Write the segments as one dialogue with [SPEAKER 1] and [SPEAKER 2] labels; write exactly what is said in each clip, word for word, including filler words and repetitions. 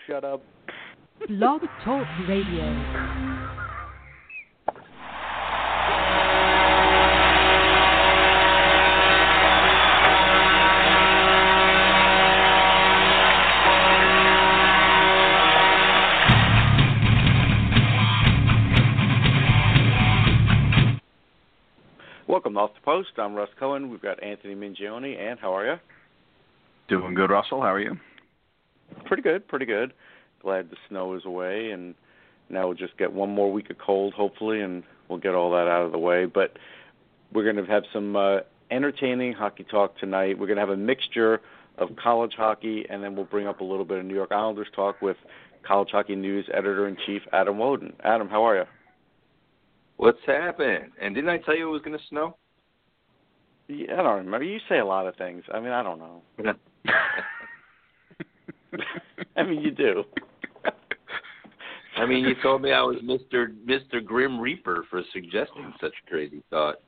[SPEAKER 1] shut up.
[SPEAKER 2] Blog Talk Radio.
[SPEAKER 1] Welcome off the post. I'm Russ Cohen. We've got Anthony Mingione. And how are you?
[SPEAKER 3] Doing good, Russell. How are you?
[SPEAKER 1] Pretty good, pretty good. Glad the snow is away, and now we'll just get one more week of cold, hopefully, and we'll get all that out of the way. But we're going to have some uh, entertaining hockey talk tonight. We're going to have a mixture of college hockey, and then we'll bring up a little bit of New York Islanders talk with College Hockey News Editor-in-Chief Adam Woden. Adam, how are you?
[SPEAKER 4] What's happening? And didn't I tell you it was going to snow?
[SPEAKER 1] Yeah, I don't remember. You say a lot of things. I mean, I don't know. I mean, you do.
[SPEAKER 4] I mean, you told me I was Mister Mister Grim Reaper for suggesting such a crazy thought.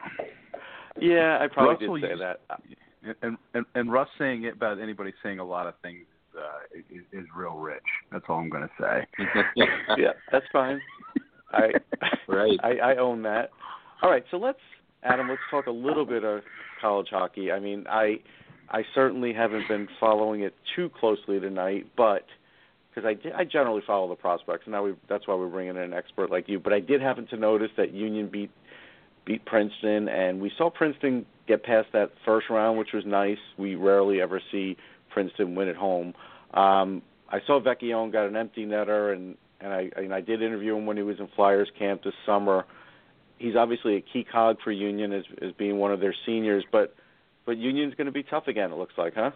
[SPEAKER 1] Yeah, I probably
[SPEAKER 3] Russell,
[SPEAKER 1] did say
[SPEAKER 3] you,
[SPEAKER 1] that.
[SPEAKER 3] And, and and Russ saying it about anybody saying a lot of things uh, is, is real rich. That's all I'm going to say.
[SPEAKER 1] Yeah, that's fine. I,
[SPEAKER 4] right.
[SPEAKER 1] I I own that. All right, so let's, Adam, let's talk a little bit of college hockey. I mean, I I certainly haven't been following it too closely tonight, but because I, did, I generally follow the prospects, and now we, that's why we're bringing in an expert like you. But I did happen to notice that Union beat beat Princeton, and we saw Princeton get past that first round, which was nice. We rarely ever see Princeton win at home. Um, I saw Vecchione got an empty netter, and And I, and I did interview him when he was in Flyers camp this summer. He's obviously a key cog for Union as, as being one of their seniors, but but Union's going to be tough again, it looks like, huh?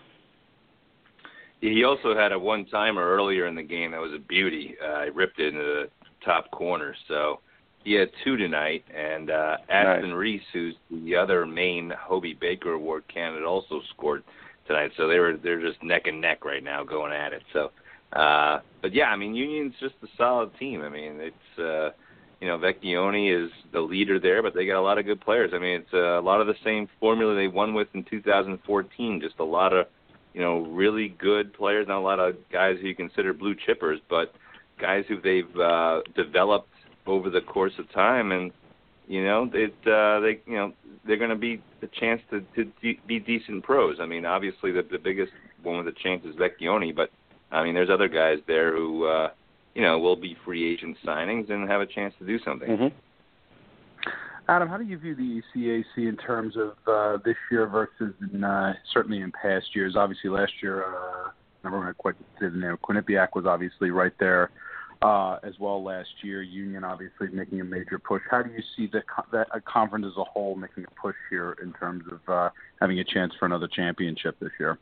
[SPEAKER 4] He also had a one-timer earlier in the game that was a beauty. Uh, he ripped it into the top corner. So he had two tonight, and uh, Aston nice. Reese, who's the other main Hobey Baker Award candidate, also scored tonight. So they were they're just neck and neck right now going at it. So. Uh, but yeah, I mean, Union's just a solid team. I mean, it's, uh, you know, Vecchione is the leader there, but they got a lot of good players. I mean, it's uh, a lot of the same formula they won with in two thousand fourteen, just a lot of, you know, really good players, not a lot of guys who you consider blue chippers, but guys who they've uh, developed over the course of time. And, you know, it, uh, they, you know, they're going to be a chance to, to de- be decent pros. I mean, obviously the, the biggest one with a chance is Vecchione, but I mean, there's other guys there who, uh, you know, will be free agent signings and have a chance to do something.
[SPEAKER 1] Mm-hmm.
[SPEAKER 3] Adam, how do you view the E C A C in terms of uh, this year versus in, uh, certainly in past years? Obviously, last year, uh, I don't know quite the name. Quinnipiac was obviously right there uh, as well last year. Union obviously making a major push. How do you see the that a conference as a whole making a push here in terms of uh, having a chance for another championship this year?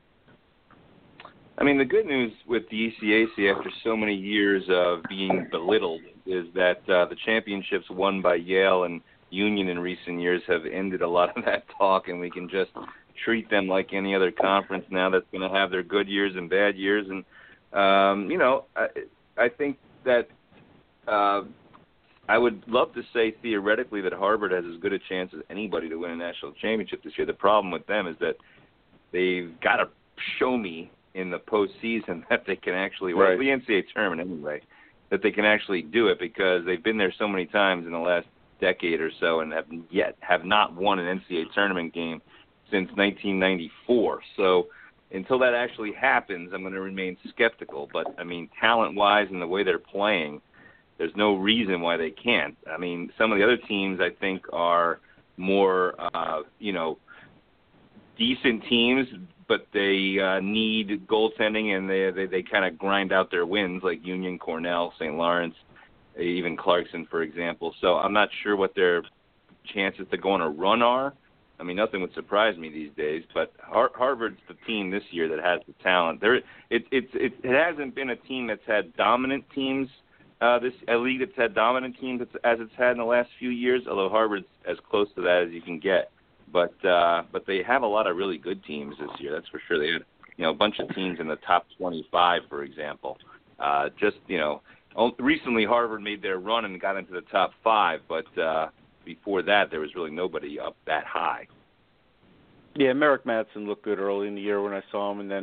[SPEAKER 4] I mean, the good news with the E C A C after so many years of being belittled is that uh, the championships won by Yale and Union in recent years have ended a lot of that talk, and we can just treat them like any other conference now that's going to have their good years and bad years. And, um, you know, I, I think that uh, I would love to say theoretically that Harvard has as good a chance as anybody to win a national championship this year. The problem with them is that they've got to show me in the postseason that they can actually,
[SPEAKER 1] right.
[SPEAKER 4] well, the N C A A tournament anyway, that they can actually do it because they've been there so many times in the last decade or so and have yet have not won an N C A A tournament game since nineteen ninety-four. So until that actually happens, I'm going to remain skeptical. But, I mean, talent-wise and the way they're playing, there's no reason why they can't. I mean, some of the other teams I think are more, uh, you know, decent teams, but they uh, need goaltending, and they they, they kind of grind out their wins, like Union, Cornell, Saint Lawrence, even Clarkson, for example. So I'm not sure what their chances to go on a run are. I mean, nothing would surprise me these days, but Har- Harvard's the team this year that has the talent. There, it, it, it, it hasn't been a team that's had dominant teams, uh, this a league that's had dominant teams as it's had in the last few years, although Harvard's as close to that as you can get. But uh, but they have a lot of really good teams this year. That's for sure. They had, you know, a bunch of teams in the top twenty-five, for example. Uh, just you know, recently Harvard made their run and got into the top five, but uh, before that there was really nobody up that high.
[SPEAKER 1] Yeah, Merrick Madsen looked good early in the year when I saw him, and then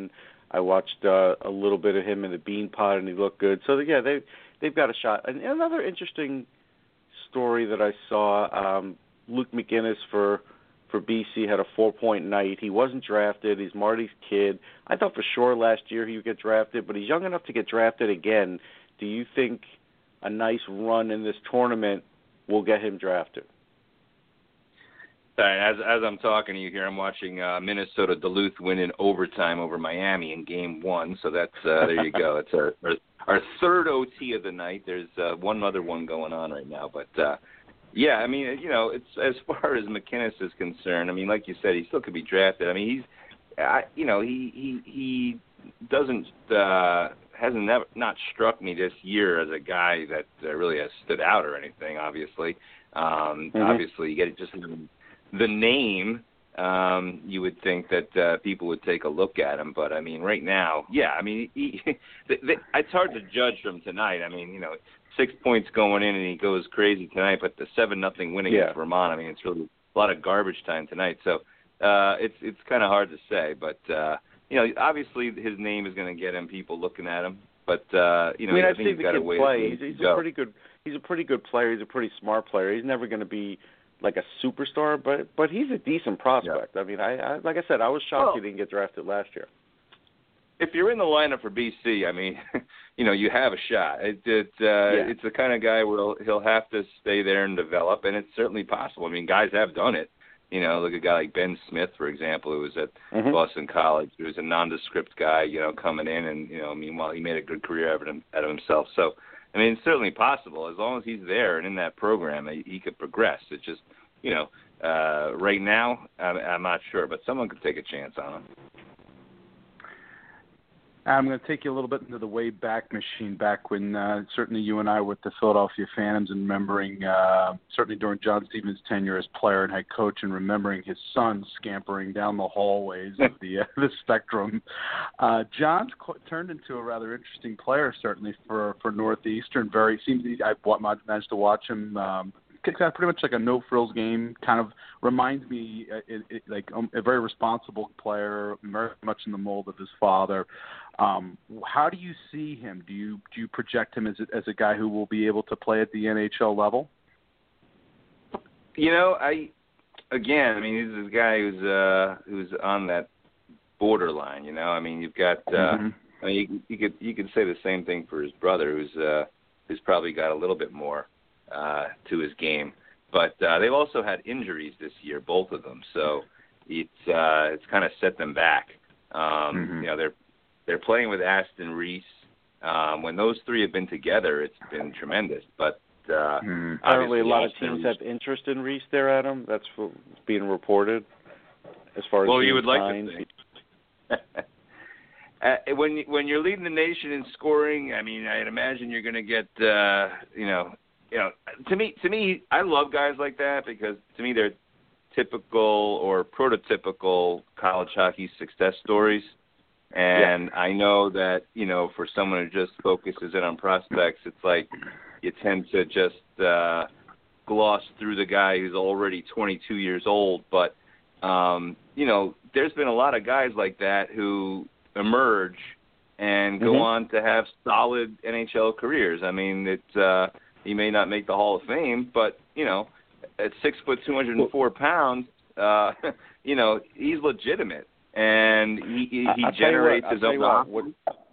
[SPEAKER 1] I watched uh, a little bit of him in the Bean Pod, and he looked good. So yeah, they they've got a shot. And another interesting story that I saw: um, Luke McGinnis for for B C had a four-point night. He wasn't drafted. He's Marty's kid. I thought for sure last year he would get drafted, but he's young enough to get drafted again. Do you think a nice run in this tournament will get him drafted?
[SPEAKER 4] As as I'm talking to you here, I'm watching uh, Minnesota Duluth win in overtime over Miami in Game One. So that's uh, there you go. It's our, our our third O T of the night. There's uh, one other one going on right now, but uh, yeah, I mean, you know, it's as far as McInnis is concerned. I mean, like you said, he still could be drafted. I mean, he's, I, you know, he he he doesn't uh, hasn't never not struck me this year as a guy that uh, really has stood out or anything. Obviously, um, mm-hmm. obviously, you get it just. The name, um, you would think that uh, people would take a look at him, but I mean, right now, yeah, I mean, he, the, the, it's hard to judge from tonight. I mean, you know, six points going in and he goes crazy tonight, but the seven nothing win against yeah. Vermont, I mean, it's really a lot of garbage time tonight. So uh, it's it's kind of hard to say, but uh, you know, obviously his name is going to get him people looking at him. But uh, you know,
[SPEAKER 1] I mean,
[SPEAKER 4] I
[SPEAKER 1] I've
[SPEAKER 4] think
[SPEAKER 1] seen
[SPEAKER 4] he's got
[SPEAKER 1] the
[SPEAKER 4] a way
[SPEAKER 1] kid play.
[SPEAKER 4] to
[SPEAKER 1] He's, he's
[SPEAKER 4] go.
[SPEAKER 1] a pretty good. He's a pretty good player. He's a pretty smart player. He's never going to be like a superstar, but but he's a decent prospect. Yeah. I mean, I, I like I said, I was shocked
[SPEAKER 4] well,
[SPEAKER 1] he didn't get drafted last year.
[SPEAKER 4] If you're in the lineup for B C, I mean, you know, you have a shot. It, it uh,
[SPEAKER 1] yeah.
[SPEAKER 4] It's the kind of guy where he'll, he'll have to stay there and develop, and it's certainly possible. I mean, guys have done it. You know, look at a guy like Ben Smith, for example, who was at mm-hmm. Boston College. He was a nondescript guy, you know, coming in, and you know, meanwhile, he made a good career out of, him, out of himself. So, I mean, it's certainly possible as long as he's there and in that program, he, he could progress. It's just, you know, uh, right now, I'm, I'm not sure, but someone could take a chance on him.
[SPEAKER 3] I'm going to take you a little bit into the way back machine, back when uh, certainly you and I were with the Philadelphia Phantoms, and remembering uh, certainly during John Stevens' tenure as player and head coach, and remembering his son scampering down the hallways of the uh, the Spectrum. Uh, John's co- turned into a rather interesting player, certainly for for Northeastern. Very seems I managed to watch him. Um, It's pretty much like a no-frills game. Kind of reminds me, uh, it, it, like um, a very responsible player, very much in the mold of his father. Um, how do you see him? Do you do you project him as a, as a guy who will be able to play at the N H L level?
[SPEAKER 4] You know, I again, I mean, he's a guy who's uh, who's on that borderline. You know, I mean, you've got. Uh, mm-hmm. I mean, you, you could you could say the same thing for his brother, who's uh, who's probably got a little bit more Uh, to his game, but uh, they've also had injuries this year, both of them. So it's uh, it's kind of set them back. Um, mm-hmm. You know, they're they're playing with Aston Reese. Um, when those three have been together, it's been tremendous. But uh,
[SPEAKER 1] mm-hmm. apparently, a lot
[SPEAKER 4] Aston
[SPEAKER 1] of teams
[SPEAKER 4] Reese,
[SPEAKER 1] have interest in Reese there, Adam. That's what's being reported as far as
[SPEAKER 4] well, you would
[SPEAKER 1] signed.
[SPEAKER 4] like to think. Uh, when when you're leading the nation in scoring, I mean, I'd imagine you're going to get uh, you know. You know, to me, to me, I love guys like that because to me they're typical or prototypical college hockey success stories. And yeah. I know that, you know, for someone who just focuses in on prospects, it's like you tend to just uh, gloss through the guy who's already twenty-two years old. But, um, you know, there's been a lot of guys like that who emerge and go mm-hmm. on to have solid N H L careers. I mean, it's uh, he may not make the Hall of Fame, but, you know, at six foot, two hundred four pounds, uh, you know, he's legitimate. And he, he, he generates
[SPEAKER 1] what,
[SPEAKER 4] his own
[SPEAKER 1] what, what,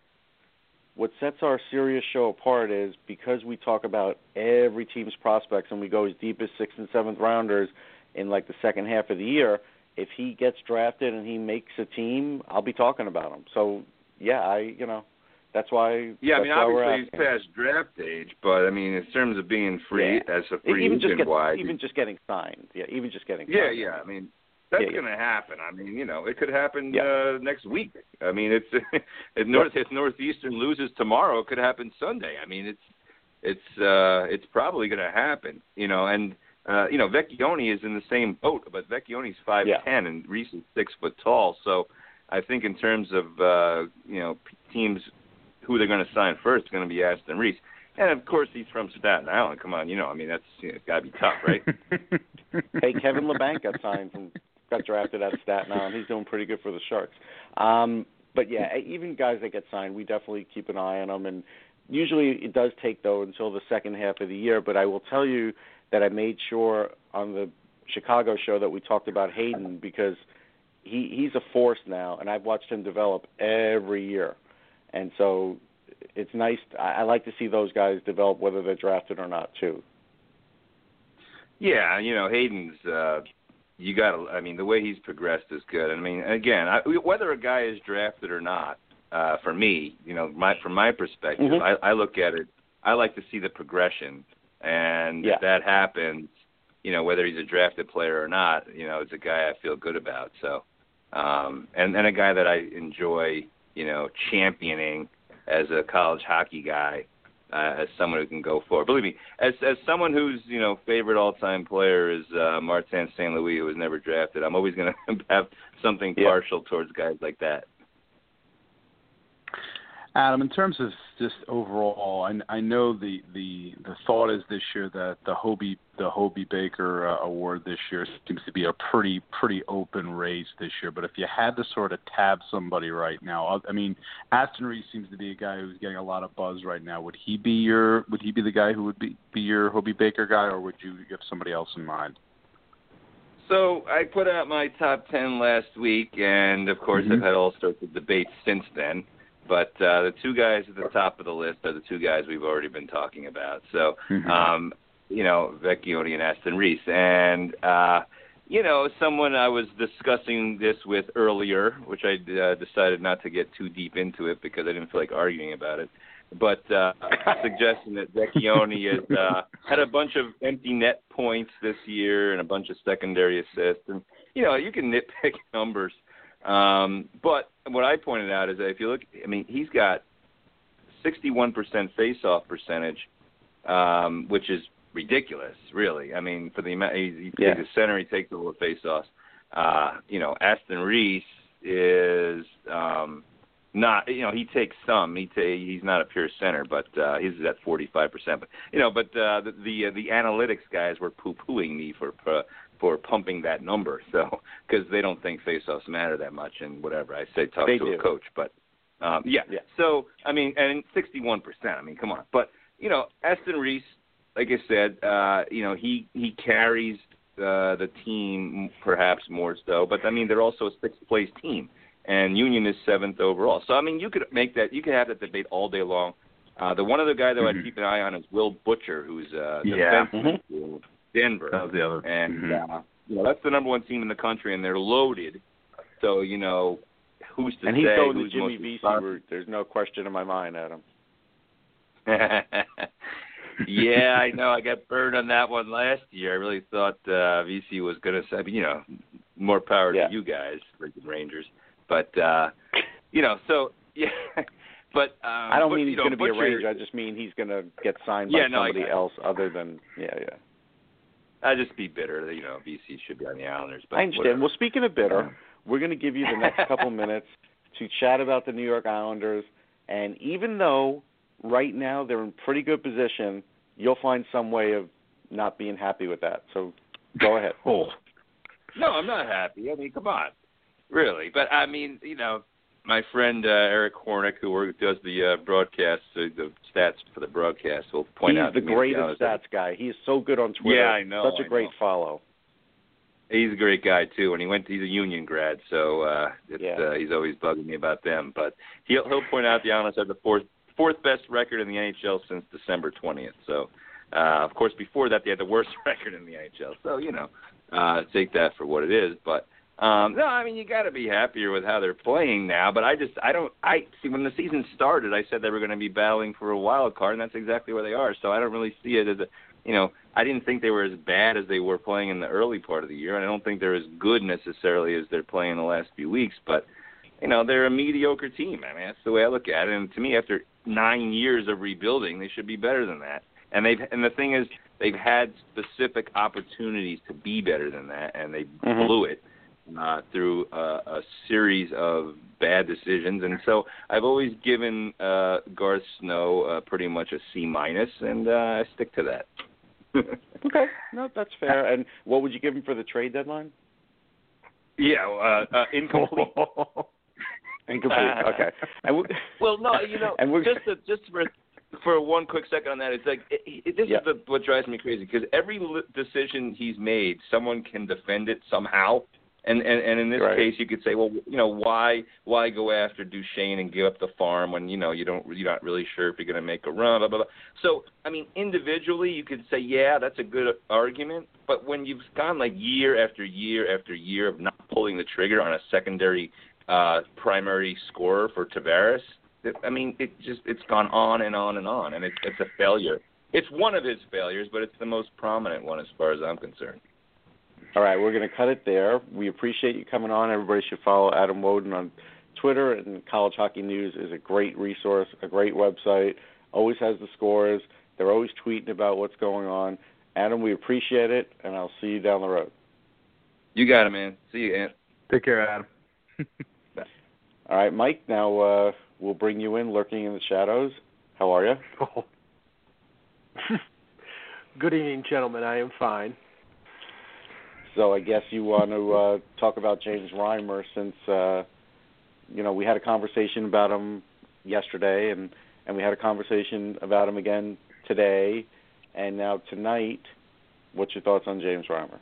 [SPEAKER 1] what sets our serious show apart is because we talk about every team's prospects and we go as deep as sixth and seventh rounders in, like, the second half of the year, if he gets drafted and he makes a team, I'll be talking about him. So, yeah, I, you know. That's why.
[SPEAKER 4] Yeah,
[SPEAKER 1] that's
[SPEAKER 4] I mean, obviously he's past draft age, but I mean, in terms of being free
[SPEAKER 1] yeah.
[SPEAKER 4] as a free
[SPEAKER 1] even
[SPEAKER 4] agent,
[SPEAKER 1] just get,
[SPEAKER 4] wise,
[SPEAKER 1] even just getting signed, yeah, even just getting.
[SPEAKER 4] Yeah,
[SPEAKER 1] signed.
[SPEAKER 4] yeah. I mean, that's
[SPEAKER 1] yeah,
[SPEAKER 4] going to
[SPEAKER 1] yeah.
[SPEAKER 4] happen. I mean, you know, it could happen
[SPEAKER 1] yeah.
[SPEAKER 4] uh, next week. I mean, it's if North if Northeastern loses tomorrow, it could happen Sunday. I mean, it's it's uh, it's probably going to happen. You know, and uh, you know, Vecchione is in the same boat, but Vecchione's five
[SPEAKER 1] yeah.
[SPEAKER 4] ten and Reese is six foot tall. So, I think in terms of uh, you know teams. Who they're going to sign first is going to be Aston Reese. And, of course, he's from Staten Island. Come on, you know, I mean, that's you know, it's got to be tough, right?
[SPEAKER 1] Hey, Kevin LeBanc got signed and got drafted out of Staten Island. He's doing pretty good for the Sharks. Um, but yeah, even guys that get signed, we definitely keep an eye on them. And usually it does take, though, until the second half of the year. But I will tell you that I made sure on the Chicago show that we talked about Hayden because he he's a force now, and I've watched him develop every year. And so it's nice. I, I like to see those guys develop, whether they're drafted or not, too.
[SPEAKER 4] Yeah, you know, Hayden's, uh, you got to, I mean, the way he's progressed is good. I mean, again, I, whether a guy is drafted or not, uh, for me, you know, my from my perspective,
[SPEAKER 1] Mm-hmm.
[SPEAKER 4] I, I look at it, I like to see the progression. And
[SPEAKER 1] yeah.
[SPEAKER 4] if that happens, you know, whether he's a drafted player or not, you know, it's a guy I feel good about. So, um, and, and a guy that I enjoy, you know, championing as a college hockey guy. Uh, as someone who can go forward. Believe me, as as someone whose, you know, favorite all-time player is uh, Martin Saint Louis, who was never drafted, I'm always going to have something
[SPEAKER 1] yeah.
[SPEAKER 4] partial towards guys like that.
[SPEAKER 3] Adam, in terms of just overall, I, I know the, the the thought is this year that the Hobie the Hobie Baker uh, Award this year seems to be a pretty pretty open race this year. But if you had to sort of tab somebody right now, I mean, Aston Reese seems to be a guy who's getting a lot of buzz right now. Would he be your Would he be the guy who would be, be your Hobie Baker guy, or would you have somebody else in mind?
[SPEAKER 4] So I put out my top ten last week, and of course
[SPEAKER 3] mm-hmm.
[SPEAKER 4] I've had all sorts of debates since then. But uh, the two guys at the top of the list are the two guys we've already been talking about. So,
[SPEAKER 3] mm-hmm.
[SPEAKER 4] um, you know, Vecchione and Aston Reese. And, uh, you know, someone I was discussing this with earlier, which I uh, decided not to get too deep into it because I didn't feel like arguing about it, but uh, suggesting that Vecchione has uh, had a bunch of empty net points this year and a bunch of secondary assists. And, you know, you can nitpick numbers. Um, but what I pointed out is that if you look, I mean, he's got sixty-one percent face-off percentage, um, which is ridiculous, really. I mean, for the amount, he, he
[SPEAKER 1] yeah.
[SPEAKER 4] he's a center, he takes all the face-offs. Uh, you know, Aston Reese is um, not, you know, he takes some. He ta- he's not a pure center, but uh, he's at forty-five percent. But, you know, but uh, the the, uh, the analytics guys were poo-pooing me for for, for pumping that number, so because they don't think face-offs matter that much and whatever. I say talk
[SPEAKER 1] they
[SPEAKER 4] to
[SPEAKER 1] do.
[SPEAKER 4] a coach, but um, yeah.
[SPEAKER 1] yeah.
[SPEAKER 4] So I mean, and sixty-one percent. I mean, come on. But you know, Aston Reese, like I said, uh, you know, he he carries uh, the team perhaps more so, but I mean, they're also a sixth-place team, and Union is seventh overall. So I mean, you could make that, you could have that debate all day long. Uh, the one other guy that mm-hmm. I'd keep an eye on is Will Butcher, who's uh,
[SPEAKER 3] yeah.
[SPEAKER 4] defenseman for Denver.
[SPEAKER 3] That was the other.
[SPEAKER 4] And
[SPEAKER 3] mm-hmm.
[SPEAKER 4] uh, you know, that's the number one team in the country, and they're loaded. So you know, who's to
[SPEAKER 1] and
[SPEAKER 4] say
[SPEAKER 1] he's going
[SPEAKER 4] who's
[SPEAKER 1] the Jimmy
[SPEAKER 4] most
[SPEAKER 1] Vesey
[SPEAKER 4] responsible?
[SPEAKER 1] route. There's no question in my mind, Adam.
[SPEAKER 4] Yeah, I know. I got burned on that one last year. I really thought uh, Vesey was going to say, you know, more power
[SPEAKER 1] yeah.
[SPEAKER 4] to you guys, freaking Rangers. But uh, you know, so yeah. But um,
[SPEAKER 1] I don't
[SPEAKER 4] but,
[SPEAKER 1] mean he's
[SPEAKER 4] you know,
[SPEAKER 1] going to be
[SPEAKER 4] Butcher,
[SPEAKER 1] a Ranger. I just mean he's going to get signed by
[SPEAKER 4] yeah, no,
[SPEAKER 1] somebody
[SPEAKER 4] I,
[SPEAKER 1] else other than yeah, yeah.
[SPEAKER 4] I'd just be bitter that, you know, V C should be on the Islanders. But
[SPEAKER 1] I understand.
[SPEAKER 4] whatever.
[SPEAKER 1] Well, speaking of bitter, we're going to give you the next couple minutes to chat about the New York Islanders. And even though right now they're in pretty good position, you'll find some way of not being happy with that. So go ahead.
[SPEAKER 3] Oh.
[SPEAKER 4] No, I'm not happy. I mean, come on. Really. But, I mean, you know, my friend uh, Eric Hornick, who works, does the uh, broadcast, uh, the stats for the broadcast, will point
[SPEAKER 1] he's
[SPEAKER 4] out.
[SPEAKER 1] He's the greatest
[SPEAKER 4] honest,
[SPEAKER 1] stats guy. He is so good on Twitter.
[SPEAKER 4] Yeah, I know.
[SPEAKER 1] Such a
[SPEAKER 4] I
[SPEAKER 1] great
[SPEAKER 4] know.
[SPEAKER 1] follow.
[SPEAKER 4] He's a great guy too, and he went. He's a Union grad, so uh, it's,
[SPEAKER 1] yeah.
[SPEAKER 4] uh, he's always bugging me about them. But he'll he'll point out the Islanders have the fourth fourth best record in the N H L since December twentieth. So, uh, of course, before that they had the worst record in the N H L. So you know, uh, take that for what it is. But um, no, I mean you got to be happier with how they're playing now. But I just I don't I see when the season started, I said they were going to be battling for a wild card, and that's exactly where they are. So I don't really see it as a You know, I didn't think they were as bad as they were playing in the early part of the year, and I don't think they're as good necessarily as they're playing the last few weeks. But, you know, they're a mediocre team. I mean, that's the way I look at it. And to me, after nine years of rebuilding, they should be better than that. And they've and the thing is, they've had specific opportunities to be better than that, and they
[SPEAKER 1] mm-hmm.
[SPEAKER 4] blew it uh, through a, a series of bad decisions. And so I've always given uh, Garth Snow uh, pretty much a C minus, and uh, I stick to that.
[SPEAKER 1] Okay, no, that's fair. And what would you give him for the trade deadline?
[SPEAKER 4] Yeah, uh, uh, incomplete.
[SPEAKER 1] Incomplete. Okay. And we,
[SPEAKER 4] well, no, you know,
[SPEAKER 1] and
[SPEAKER 4] just to, just for for one quick second on that, it's like it, it, this
[SPEAKER 1] yeah.
[SPEAKER 4] is the, what drives me crazy because every li- decision he's made, someone can defend it somehow. And, and and in this
[SPEAKER 1] right.
[SPEAKER 4] case, you could say, well, you know, why why go after Duchesne and give up the farm when you know you don't you're not really sure if you're going to make a run, blah blah blah. So I mean, individually, you could say, yeah, that's a good argument. But when you've gone like year after year after year of not pulling the trigger on a secondary uh, primary scorer for Tavares, it, I mean, it just it's gone on and on and on, and it, it's a failure. It's one of his failures, but it's the most prominent one as far as I'm concerned.
[SPEAKER 1] All right, we're going to cut it there. We appreciate you coming on. Everybody should follow Adam Woden on Twitter, and College Hockey News is a great resource, a great website, always has the scores. They're always tweeting about what's going on. Adam, we appreciate it, and I'll see you down the road.
[SPEAKER 4] You got it, man. See you, Ant.
[SPEAKER 3] Take care, Adam.
[SPEAKER 1] All right, Mike, now uh, we'll bring you in, lurking in the shadows. How are you?
[SPEAKER 5] Oh. Good evening, gentlemen. I am fine.
[SPEAKER 1] So I guess you want to uh, talk about James Reimer since, uh, you know, we had a conversation about him yesterday, and, and we had a conversation about him again today, and now tonight. What's your thoughts on James Reimer?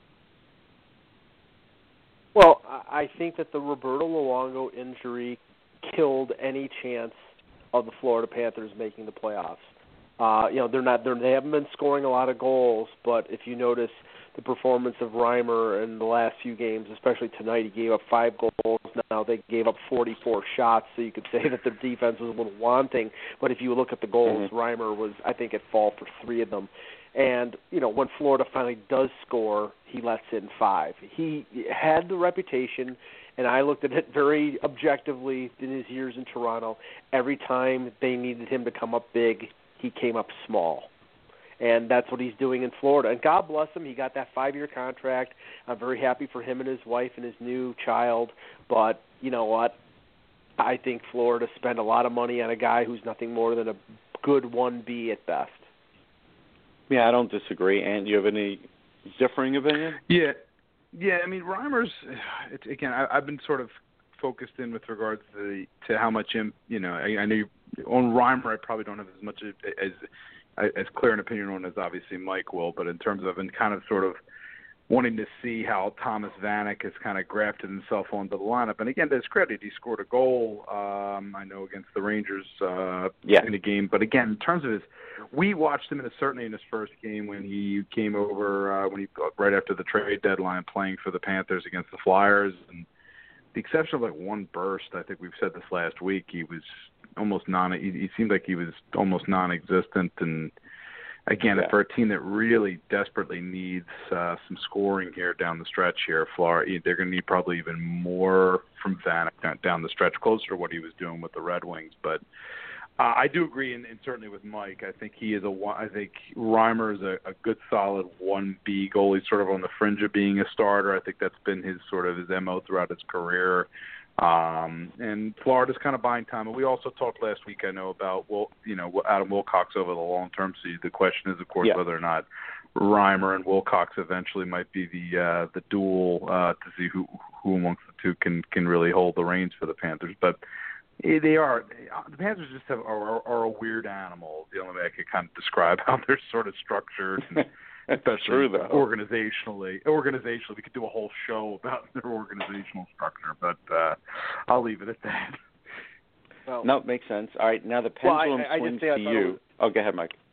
[SPEAKER 5] Well, I think that the Roberto Luongo injury killed any chance of the Florida Panthers making the playoffs. Uh, you know, they're not they're, they haven't been scoring a lot of goals, but if you notice the performance of Reimer in the last few games, especially tonight, he gave up five goals. Now they gave up forty-four shots, so you could say that their defense was a little wanting. But if you look at the goals, mm-hmm. Reimer was, I think, at fault for three of them. And, you know, when Florida finally does score, he lets in five. He had the reputation, and I looked at it very objectively in his years in Toronto. Every time they needed him to come up big, he came up small. And that's what he's doing in Florida. And God bless him, he got that five-year contract. I'm very happy for him and his wife and his new child. But you know what? I think Florida spent a lot of money on a guy who's nothing more than a good one B at best.
[SPEAKER 1] Yeah, I don't disagree. And do you have any differing opinion?
[SPEAKER 3] Yeah, yeah. I mean, Reimer's it's, again. I, I've been sort of focused in with regards to the, to how much him. You know, I, I know you, on Reimer, I probably don't have as much as, as as clear an opinion on as obviously Mike will. But in terms of and kind of sort of wanting to see how Thomas Vanek has kind of grafted himself onto the lineup. And again, to his credit, he scored a goal. Um, I know against the Rangers uh,
[SPEAKER 1] yeah.
[SPEAKER 3] in the game. But again, in terms of his. We watched him in a, certainly in his first game when he came over uh, when he right after the trade deadline, playing for the Panthers against the Flyers, and the exception of like one burst. I think we've said this last week. He was almost non. He, he seemed like he was almost non-existent. And again,
[SPEAKER 1] yeah.
[SPEAKER 3] for a team that really desperately needs uh, some scoring here down the stretch here, Florida, they're going to need probably even more from Vanek down the stretch, closer to what he was doing with the Red Wings, but. Uh, I do agree, and, and certainly with Mike. I think he is a. I think Reimer is a, a good, solid one B goalie, sort of on the fringe of being a starter. I think that's been his sort of his M O throughout his career. Um, and Florida's kind of buying time. And we also talked last week, I know, about well, you know, Adam Wilcox over the long term. So the question is, of course,
[SPEAKER 1] yeah.
[SPEAKER 3] whether or not Reimer and Wilcox eventually might be the uh, the duel uh, to see who who amongst the two can can really hold the reins for the Panthers, but. They are. The Panthers just have are, are a weird animal. The only way I could kind of describe how they're sort of structured, and especially
[SPEAKER 1] true, though.
[SPEAKER 3] organizationally. Organizationally, we could do a whole show about their organizational structure, but uh, I'll leave it at that.
[SPEAKER 5] Well,
[SPEAKER 1] no, it makes sense. All right, now the pendulum
[SPEAKER 5] well, I, I,
[SPEAKER 1] swings
[SPEAKER 5] I
[SPEAKER 1] to you.
[SPEAKER 5] Was,
[SPEAKER 1] oh, go ahead, Mike.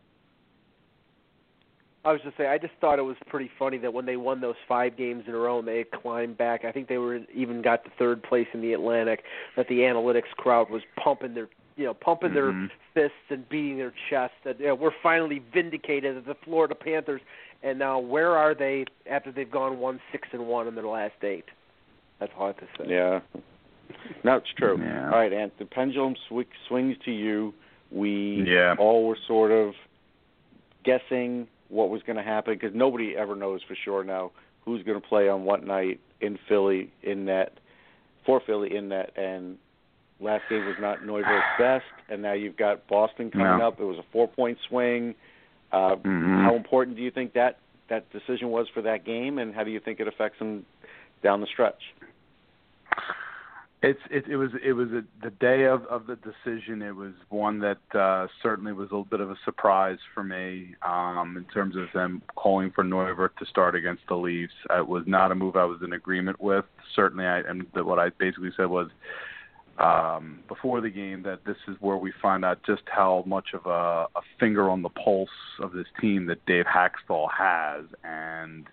[SPEAKER 5] I was just saying, I just thought it was pretty funny that when they won those five games in a row and they had climbed back, I think they were even got to third place in the Atlantic, that the analytics crowd was pumping their, you know, pumping
[SPEAKER 3] mm-hmm.
[SPEAKER 5] their fists and beating their chest. That you know, we're finally vindicated as the Florida Panthers. And now, where are they after they've gone one six and one in their last eight? That's all I have to say.
[SPEAKER 1] Yeah, no, it's true.
[SPEAKER 3] Yeah.
[SPEAKER 1] All right, Ant, the pendulum sw- swings to you. We
[SPEAKER 3] yeah.
[SPEAKER 1] all were sort of guessing what was going to happen, because nobody ever knows for sure now who's going to play on what night in Philly in net, for Philly in net, and last game was not Neuvirth's best, and now you've got Boston coming
[SPEAKER 3] no.
[SPEAKER 1] up. It was a four-point swing. Uh,
[SPEAKER 3] mm-hmm.
[SPEAKER 1] How important do you think that, that decision was for that game, and how do you think it affects them down the stretch?
[SPEAKER 3] It's it, it was it was a, the day of, of the decision. It was one that uh, certainly was a little bit of a surprise for me um, in terms of them calling for Neuwirth to start against the Leafs. It was not a move I was in agreement with. Certainly, I and what I basically said was um, before the game that this is where we find out just how much of a, a finger on the pulse of this team that Dave Haxtell has, and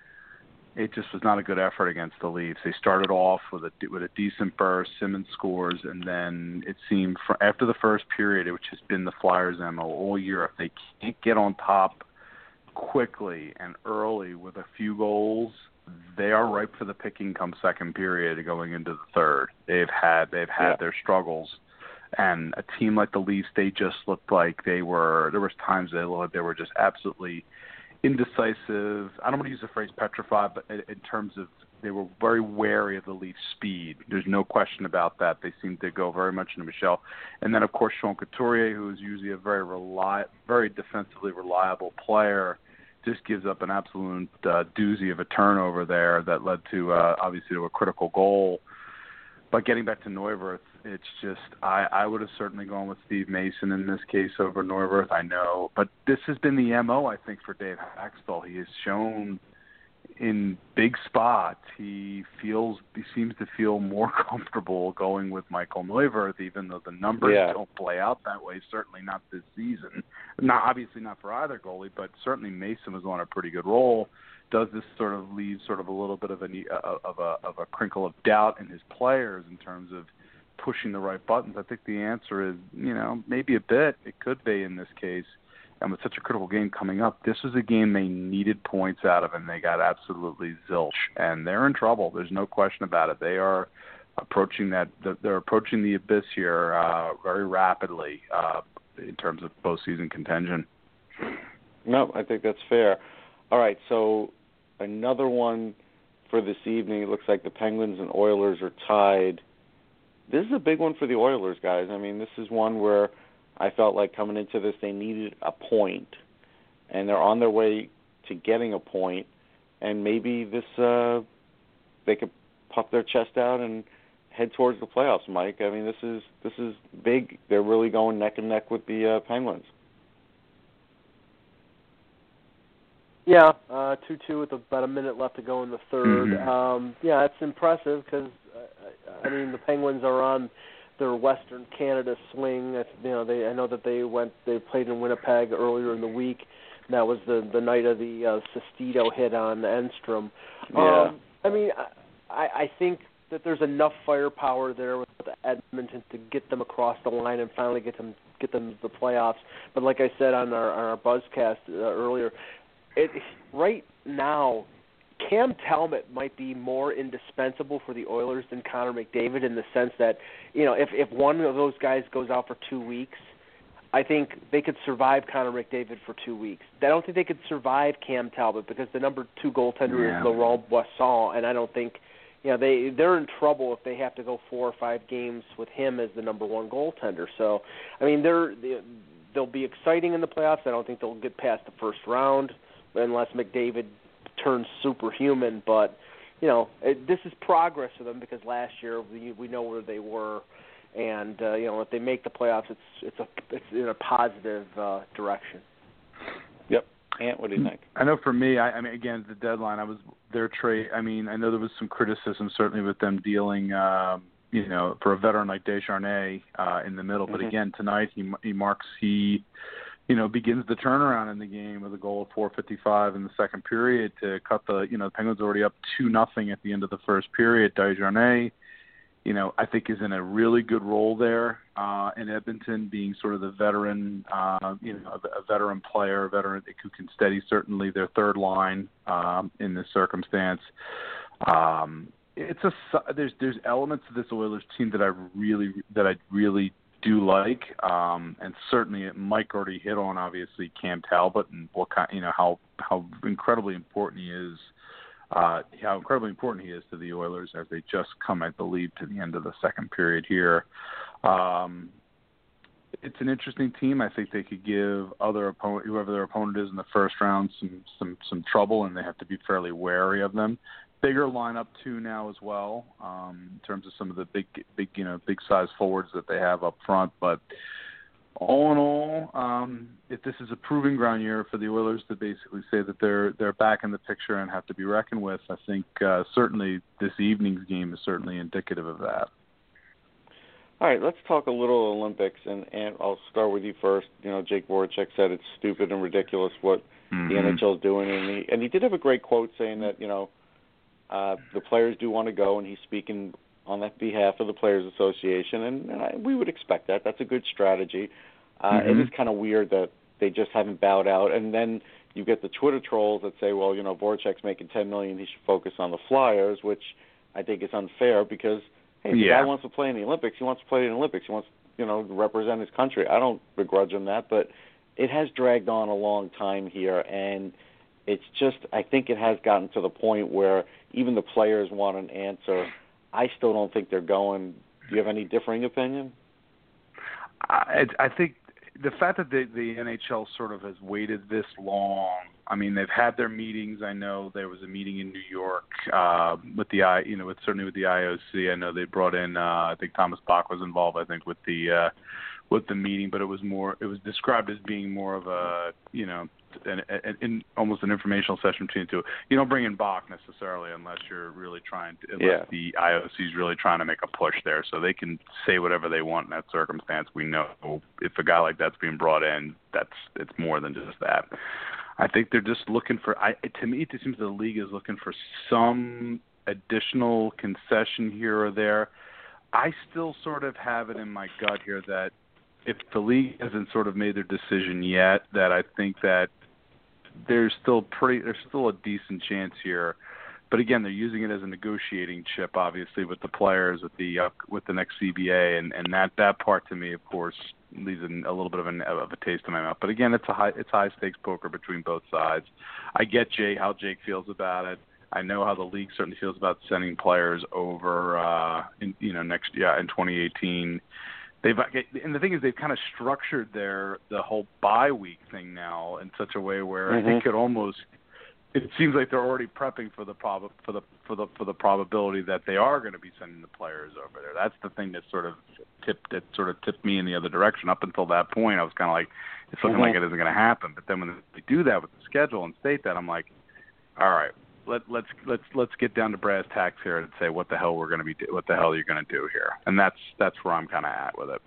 [SPEAKER 3] it just was not a good effort against the Leafs. They started off with a with a decent burst. Simmons scores, and then it seemed for, after the first period, which has been the Flyers' M O all year, if they can't get on top quickly and early with a few goals, they are ripe for the picking come second period going into the third. They've had they've had
[SPEAKER 1] yeah.
[SPEAKER 3] their struggles, and a team like the Leafs, they just looked like they were. There was times they looked they were just absolutely indecisive. I don't want to use the phrase petrified, but in, in terms of they were very wary of the Leafs' speed. There's no question about that. They seemed to go very much into Michel. And then, of course, Sean Couturier, who is usually a very reli- very defensively reliable player, just gives up an absolute uh, doozy of a turnover there that led to, uh, obviously, to a critical goal. But getting back to Neuwirth, it's just I, I would have certainly gone with Steve Mason in this case over Neuwirth, I know. But this has been the M O, I think, for Dave Haxtell. He has shown in big spots he feels he seems to feel more comfortable going with Michael Neuwirth, even though the numbers
[SPEAKER 1] yeah.
[SPEAKER 3] don't play out that way, certainly not this season. Not obviously not for either goalie, but certainly Mason was on a pretty good roll. Does this sort of leave sort of a little bit of a of a of a crinkle of doubt in his players in terms of pushing the right buttons? I think the answer is, you know, maybe a bit. It could be in this case. And with such a critical game coming up, this was a game they needed points out of, and they got absolutely zilch. And they're in trouble. There's no question about it. They are approaching that. They're approaching the abyss here uh, very rapidly uh, in terms of postseason contention.
[SPEAKER 1] No, I think that's fair. All right, so another one for this evening. It looks like the Penguins and Oilers are tied. This is a big one for the Oilers, guys. I mean, this is one where I felt like coming into this they needed a point, and they're on their way to getting a point, and maybe this uh, they could puff their chest out and head towards the playoffs, Mike. I mean, this is this is big. They're really going neck and neck with the uh, Penguins.
[SPEAKER 5] Yeah, uh, two two with about a minute left to go in the third.
[SPEAKER 3] Mm-hmm.
[SPEAKER 5] Um, yeah, it's impressive because, uh, I mean, the Penguins are on their Western Canada swing. You know, they I know that they went they played in Winnipeg earlier in the week. And that was the the night of the uh, Sestito hit on Enstrom.
[SPEAKER 1] Yeah.
[SPEAKER 5] Um, I mean, I, I think that there's enough firepower there with Edmonton to get them across the line and finally get them get them to the playoffs. But like I said on our on our Buzzcast uh, earlier. It, right now, Cam Talbot might be more indispensable for the Oilers than Connor McDavid in the sense that, you know, if, if one of those guys goes out for two weeks, I think they could survive Connor McDavid for two weeks. I don't think they could survive Cam Talbot because the number two goaltender
[SPEAKER 3] yeah.
[SPEAKER 5] is Laurent Boisson, and I don't think, you know, they, they're in trouble if they have to go four or five games with him as the number one goaltender. So, I mean, they're, they, they'll be exciting in the playoffs. I don't think they'll get past the first round unless McDavid turns superhuman. But, you know, it, this is progress for them because last year we, we know where they were. And, uh, you know, if they make the playoffs, it's it's a it's in a positive uh, direction.
[SPEAKER 1] Yep. Ant, what do you think?
[SPEAKER 3] I know for me, I, I mean, again, the deadline, I was their trade. I mean, I know there was some criticism certainly with them dealing, um, you know, for a veteran like Desharnais uh, in the middle. Mm-hmm. But again, tonight he he marks he. you know, begins the turnaround in the game with a goal of four fifty-five in the second period to cut the, you know, the Penguins already up two nothing at the end of the first period. Desharnais, you know, I think is in a really good role there uh, in Edmonton, being sort of the veteran, uh, you know, a, a veteran player, a veteran who can steady certainly their third line um, in this circumstance. Um, it's a there's there's elements of this Oilers team that I really that I really. do like, um, and certainly Mike already hit on obviously Cam Talbot and what kind, you know, how how incredibly important he is, uh, how incredibly important he is to the Oilers as they just come, I believe, to the end of the second period here. Um, it's an interesting team. I think they could give other opponent, whoever their opponent is in the first round, some some some trouble, and they have to be fairly wary of them. bigger lineup too now as well, um, in terms of some of the big, big, you know, big size forwards that they have up front. But all in all, um, if this is a proving ground year for the Oilers to basically say that they're they're back in the picture and have to be reckoned with, I think uh, certainly this evening's game is certainly indicative of that.
[SPEAKER 1] All right, let's talk a little Olympics, and, and I'll start with you first. You know, Jake Voracek said it's stupid and ridiculous what mm-hmm. the N H L is doing, and he, and he did have a great quote saying that, you know, uh, the players do want to go, and he's speaking on that behalf of the Players Association, and, and I, we would expect that. That's a good strategy. Uh, mm-hmm. It is kind of weird that they just haven't bowed out, and then you get the Twitter trolls that say, well, you know, Voracek's making ten million dollars, he should focus on the Flyers, which I think is unfair because, hey, if
[SPEAKER 3] yeah.
[SPEAKER 1] the guy wants to play in the Olympics, he wants to play in the Olympics. He wants, you know, to represent his country. I don't begrudge him that, but it has dragged on a long time here, and it's just, I think it has gotten to the point where even the players want an answer. I still don't think they're going. Do you have any differing opinion?
[SPEAKER 3] I, I think the fact that the, the N H L sort of has waited this long. I mean, they've had their meetings. I know there was a meeting in New York uh, with the I, you know, with certainly with the I O C. I know they brought in. Uh, I think Thomas Bach was involved. I think with the uh, with the meeting, but it was more. It was described as being more of a, you know, an, an, an almost an informational session between the two. You don't bring in Bach necessarily unless you're really trying to. Unless
[SPEAKER 1] yeah.
[SPEAKER 3] the I O C is really trying to make a push there, so they can say whatever they want in that circumstance. We know if a guy like that's being brought in, that's it's more than just that. I think they're just looking for. I, to me, it seems the league is looking for some additional concession here or there. I still sort of have it in my gut here that if the league hasn't sort of made their decision yet, that I think that there's still pretty, there's still a decent chance here. But again, they're using it as a negotiating chip, obviously, with the players, with the uh, with the next C B A, and, and that, that part to me, of course, leaves a little bit of a, of a taste in my mouth. But again, it's a high it's high stakes poker between both sides. I get Jay how Jake feels about it. I know how the league certainly feels about sending players over, uh, in, you know, next yeah in twenty eighteen. They've and the thing is, they've kind of structured their the whole bye week thing now in such a way where mm-hmm. I think it almost. It seems like they're already prepping for the prob- for the for the for the probability that they are going to be sending the players over there. That's the thing that sort of tipped that sort of tipped me in the other direction. Up until that point, I was kind of like, it's looking mm-hmm. like it isn't going to happen. But then when they do that with the schedule and state that, I'm like, all right, let let's let's let's get down to brass tacks here and say what the hell we're going to be do- what the hell you're going to do here. And that's that's where I'm kind of at with it.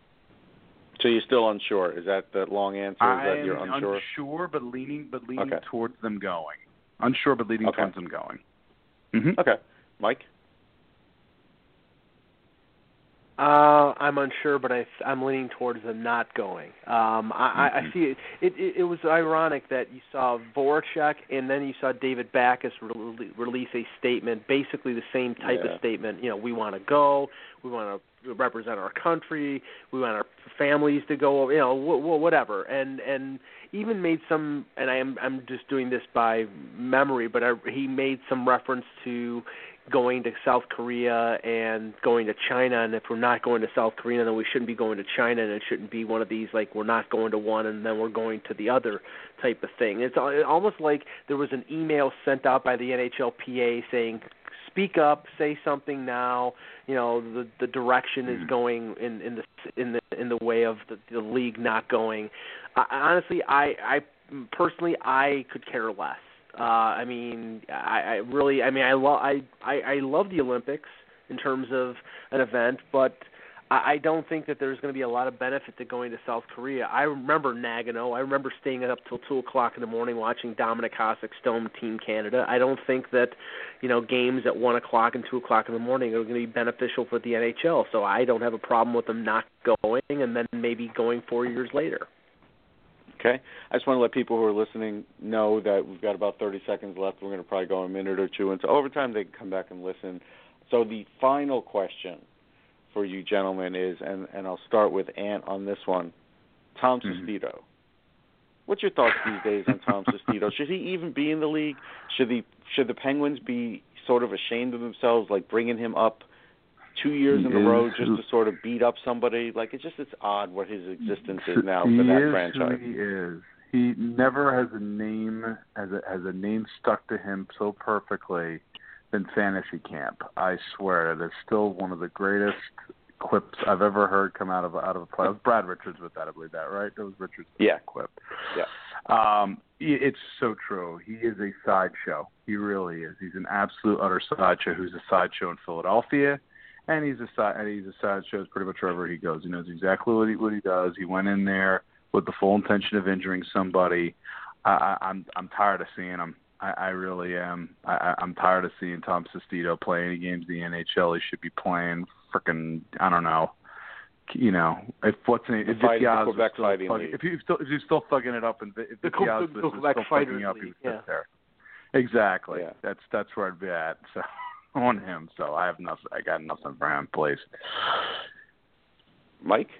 [SPEAKER 1] So you're still unsure? Is that the long answer? Is
[SPEAKER 3] I
[SPEAKER 1] that you're
[SPEAKER 3] am
[SPEAKER 1] unsure?
[SPEAKER 3] unsure, but leaning, but leaning
[SPEAKER 1] okay.
[SPEAKER 3] towards them going. Unsure, but leaning
[SPEAKER 1] okay.
[SPEAKER 3] towards them going. Mm-hmm.
[SPEAKER 1] Okay, Mike.
[SPEAKER 5] Uh, I'm unsure, but I, I'm leaning towards them not going. Um, I, mm-hmm. I see it, it, it. It was ironic that you saw Voracek and then you saw David Backes re- release a statement, basically the same type
[SPEAKER 1] yeah.
[SPEAKER 5] of statement. You know, we want to go, we want to represent our country, we want our families to go. You know, w- w- whatever. And and even made some. And I am I'm just doing this by memory, but I, he made some reference to going to South Korea and going to China, and if we're not going to South Korea, then we shouldn't be going to China, and it shouldn't be one of these, like, we're not going to one and then we're going to the other type of thing. It's almost like there was an email sent out by the N H L P A saying, speak up, say something now, you know, the the direction is going in, in the in the in the way of the, the league not going. Uh, honestly, I, I personally, I could care less. Uh, I mean, I, I really, I mean, I love, I, I, I love the Olympics in terms of an event, but I, I don't think that there's going to be a lot of benefit to going to South Korea. I remember Nagano. I remember staying up till two o'clock in the morning watching Dominic Hasek stone Team Canada. I don't think that, you know, games at one o'clock and two o'clock in the morning are going to be beneficial for the N H L. So I don't have a problem with them not going and then maybe going four years later.
[SPEAKER 1] Okay. I just want to let people who are listening know that we've got about thirty seconds left. We're going to probably go a minute or two into overtime. They can come back and listen. So the final question for you gentlemen is, and, and I'll start with Ant on this one, Tom mm-hmm. Sestito. What's your thoughts these days on Tom Sestito? Should he even be in the league? Should the should the Penguins be sort of ashamed of themselves, like bringing him up two years in a row just to sort of beat up somebody? Like, it's just, it's odd what his existence is now
[SPEAKER 3] he
[SPEAKER 1] for that
[SPEAKER 3] is
[SPEAKER 1] franchise.
[SPEAKER 3] Who he is. He never has a name, has a, has a name stuck to him so perfectly in fantasy camp. I swear, that is still one of the greatest clips I've ever heard come out of out of a play. It was Brad Richards with that, I believe that, right? It was Richards with
[SPEAKER 1] yeah.
[SPEAKER 3] that clip.
[SPEAKER 1] Yeah.
[SPEAKER 3] Um, it's so true. He is a sideshow. He really is. He's an absolute utter sideshow who's a sideshow in Philadelphia, and he's a side and he's a sideshow pretty much wherever he goes. He knows exactly what he what he does. He went in there with the full intention of injuring somebody. I, I, I'm I'm tired of seeing him. I, I really am. I, I'm tired of seeing Tom Sestito play any games in the N H L. He should be playing freaking, I don't know, you know, if what's in, if
[SPEAKER 1] Fight,
[SPEAKER 3] Diaz
[SPEAKER 1] the Quebec
[SPEAKER 3] still
[SPEAKER 1] fighting
[SPEAKER 3] thug,
[SPEAKER 1] league.
[SPEAKER 3] if he's still if he's still thugging it up and if
[SPEAKER 5] The
[SPEAKER 3] Diaz
[SPEAKER 5] the
[SPEAKER 3] was
[SPEAKER 5] Quebec
[SPEAKER 3] still
[SPEAKER 5] Fighters
[SPEAKER 3] thugging up, he
[SPEAKER 5] League,
[SPEAKER 3] was
[SPEAKER 5] yeah.
[SPEAKER 3] just there. Exactly. Yeah. That's that's where I'd be at. So on him. So I have nothing. I got nothing for him, please.
[SPEAKER 1] Mike.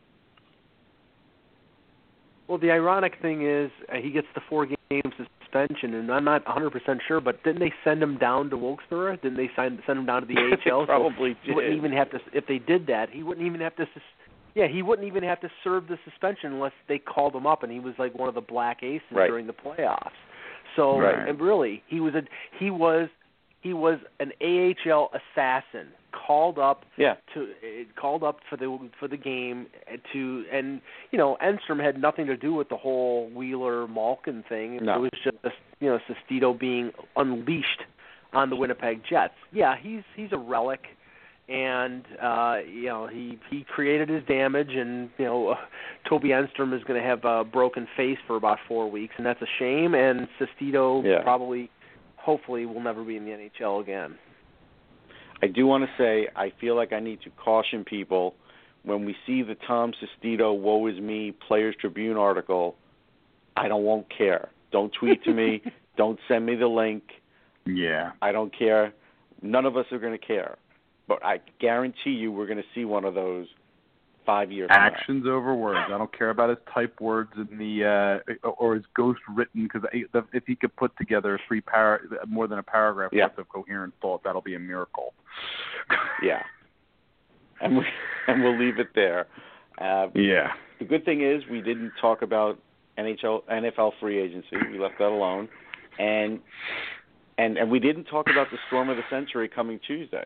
[SPEAKER 5] Well, the ironic thing is uh, he gets the four-game suspension, and I'm not one hundred percent sure, but didn't they send him down to Wilkes-Barre? Didn't they sign, send him down to the A H L?
[SPEAKER 1] Probably
[SPEAKER 5] so he wouldn't
[SPEAKER 1] did.
[SPEAKER 5] even have to. If they did that, he wouldn't even have to. Sus- yeah, he wouldn't even have to serve the suspension unless they called him up, and he was like one of the black aces
[SPEAKER 1] right.
[SPEAKER 5] during the playoffs. So,
[SPEAKER 1] right.
[SPEAKER 5] and really, he was a he was he was an A H L assassin called up
[SPEAKER 1] yeah.
[SPEAKER 5] to uh, called up for the for the game to and you know Enstrom had nothing to do with the whole Wheeler Malkin thing.
[SPEAKER 1] No.
[SPEAKER 5] It was just you know Sestito being unleashed on the Winnipeg Jets. Yeah, he's he's a relic, and uh, you know he he created his damage, and you know uh, Toby Enstrom is going to have a broken face for about four weeks, and that's a shame. And Sestito
[SPEAKER 1] yeah.
[SPEAKER 5] probably, hopefully, will never be in the N H L again.
[SPEAKER 1] I do want to say I feel like I need to caution people when we see the Tom Sestito "Woe is me" Players Tribune article. I don't won't care. Don't tweet to me. Don't send me the link.
[SPEAKER 3] Yeah.
[SPEAKER 1] I don't care. None of us are going to care. But I guarantee you we're going to see one of those five years from now.
[SPEAKER 3] Actions over words. I don't care about his type words in the uh, or his ghost written, because if he could put together three par- more than a paragraph
[SPEAKER 1] yeah.
[SPEAKER 3] worth of coherent thought, that'll be a miracle.
[SPEAKER 1] yeah. And we and we'll leave it there. Uh,
[SPEAKER 3] yeah.
[SPEAKER 1] The good thing is we didn't talk about N H L N F L free agency. We left that alone, and and and we didn't talk about the storm of the century coming Tuesday.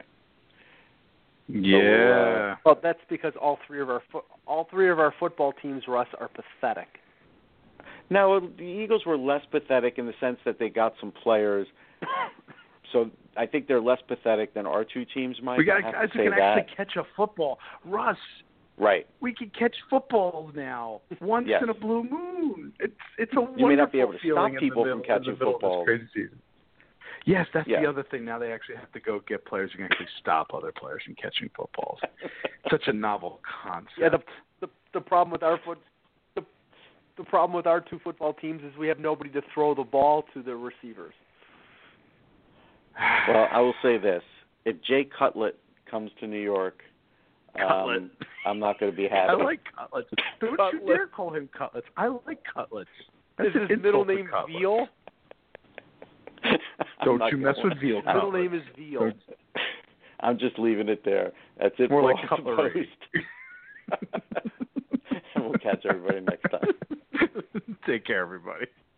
[SPEAKER 3] Yeah.
[SPEAKER 1] So, uh,
[SPEAKER 5] well, that's because all three of our fo- all three of our football teams, Russ, are pathetic.
[SPEAKER 1] Now, the Eagles were less pathetic in the sense that they got some players. So I think they're less pathetic than our two teams might.
[SPEAKER 3] We got
[SPEAKER 1] have
[SPEAKER 3] guys
[SPEAKER 1] to
[SPEAKER 3] who
[SPEAKER 1] say
[SPEAKER 3] can
[SPEAKER 1] that.
[SPEAKER 3] actually catch a football. Russ.
[SPEAKER 1] Right.
[SPEAKER 3] We can catch footballs now once
[SPEAKER 1] yes.
[SPEAKER 3] in a blue moon. It's it's a
[SPEAKER 1] you
[SPEAKER 3] wonderful
[SPEAKER 1] may not be able to
[SPEAKER 3] feeling
[SPEAKER 1] stop
[SPEAKER 3] in
[SPEAKER 1] people
[SPEAKER 3] the
[SPEAKER 1] from
[SPEAKER 3] middle,
[SPEAKER 1] catching
[SPEAKER 3] in the middle
[SPEAKER 1] footballs.
[SPEAKER 3] Of this crazy season. Yes, that's
[SPEAKER 1] yeah.
[SPEAKER 3] the other thing. Now they actually have to go get players who can actually stop other players from catching footballs. Such a novel concept.
[SPEAKER 5] Yeah, the the, the problem with our foot the, the problem with our two football teams is we have nobody to throw the ball to the receivers.
[SPEAKER 1] Well, I will say this: if Jay Cutlet comes to New York,
[SPEAKER 3] Cutlet.
[SPEAKER 1] um, I'm not going to be happy.
[SPEAKER 3] I like cutlets. Don't
[SPEAKER 5] Cutlet.
[SPEAKER 3] you dare call him cutlets. I like cutlets. That's
[SPEAKER 5] Is
[SPEAKER 3] an
[SPEAKER 5] his
[SPEAKER 3] insult
[SPEAKER 5] middle
[SPEAKER 3] to
[SPEAKER 5] name
[SPEAKER 3] cutlets.
[SPEAKER 5] Veal?
[SPEAKER 3] Don't you mess with Veal.
[SPEAKER 5] His middle
[SPEAKER 3] Cutlets.
[SPEAKER 5] name is Veal.
[SPEAKER 1] I'm just leaving it there. That's it.
[SPEAKER 3] More
[SPEAKER 1] for
[SPEAKER 3] like cutlery.
[SPEAKER 1] And we'll catch everybody next time.
[SPEAKER 3] Take care, everybody.